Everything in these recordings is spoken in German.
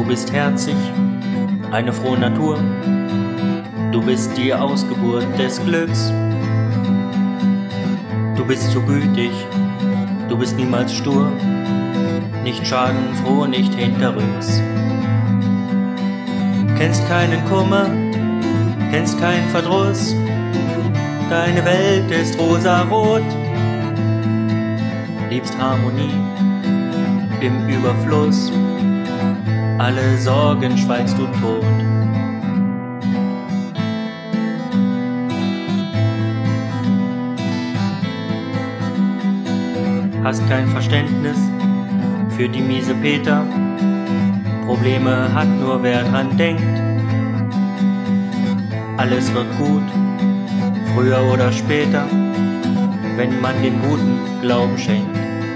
bist herzig, eine frohe Natur. Du bist die Ausgeburt des Glücks. Du bist so gütig, du bist niemals stur, nicht schadenfroh, nicht hinterrücks. Kennst keinen Kummer, kennst keinen Verdruss, deine Welt ist rosarot. Liebst Harmonie im Überfluss, alle Sorgen schweigst du tot. Hast kein Verständnis für die miese Peter, Probleme hat nur wer dran denkt. Alles wird gut, früher oder später, wenn man dem Guten Glauben schenkt.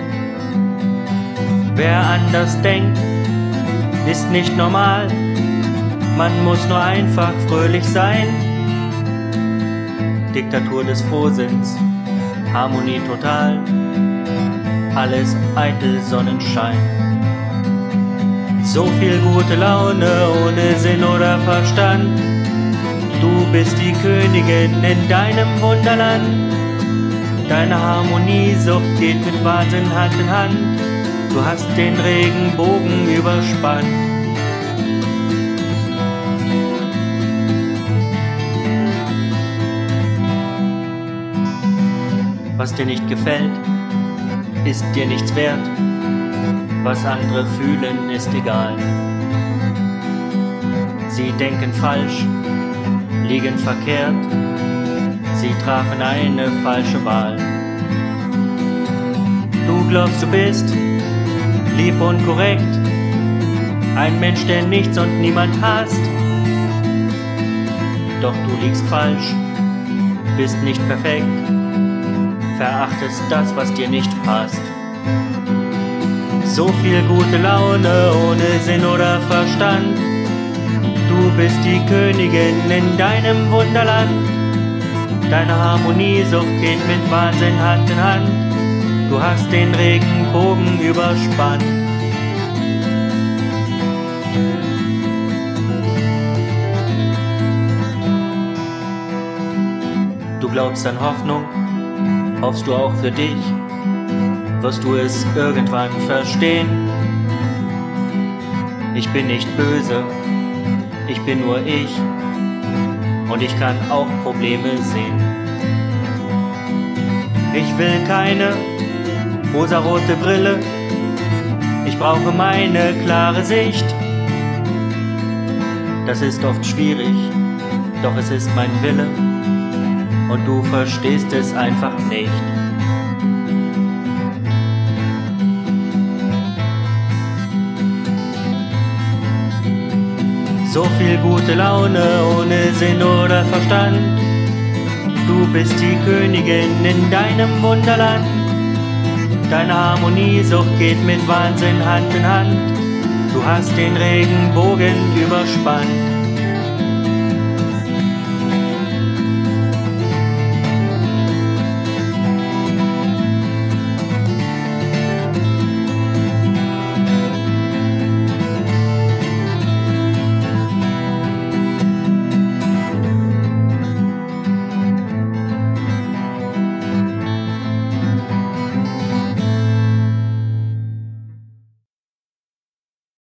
Wer anders denkt, ist nicht normal, man muss nur einfach fröhlich sein. Diktatur des Frohsinns, Harmonie total, alles eitel Sonnenschein. So viel gute Laune ohne Sinn oder Verstand, du bist die Königin in deinem Wunderland. Deine Harmoniesucht geht mit Wahnsinn Hand in Hand, du hast den Regenbogen überspannt. Was dir nicht gefällt, ist dir nichts wert, was andere fühlen, ist egal. Sie denken falsch, liegen verkehrt, sie trafen eine falsche Wahl. Du glaubst, du bist lieb und korrekt, ein Mensch, der nichts und niemand hasst. Doch du liegst falsch, bist nicht perfekt, verachtest das, was dir nicht passt. So viel gute Laune ohne Sinn oder Verstand, du bist die Königin in deinem Wunderland. Deine Harmoniesucht geht mit Wahnsinn Hand in Hand, du hast den Regenbogen überspannt. Du glaubst an Hoffnung, hoffst du auch für dich, wirst du es irgendwann verstehen. Ich bin nicht böse, ich bin nur ich, und ich kann auch Probleme sehen. Ich will keine rosarote Brille, ich brauche meine klare Sicht. Das ist oft schwierig, doch es ist mein Wille, und du verstehst es einfach nicht. So viel gute Laune ohne Sinn oder Verstand, du bist die Königin in deinem Wunderland. Deine Harmoniesucht geht mit Wahnsinn Hand in Hand, du hast den Regenbogen überspannt.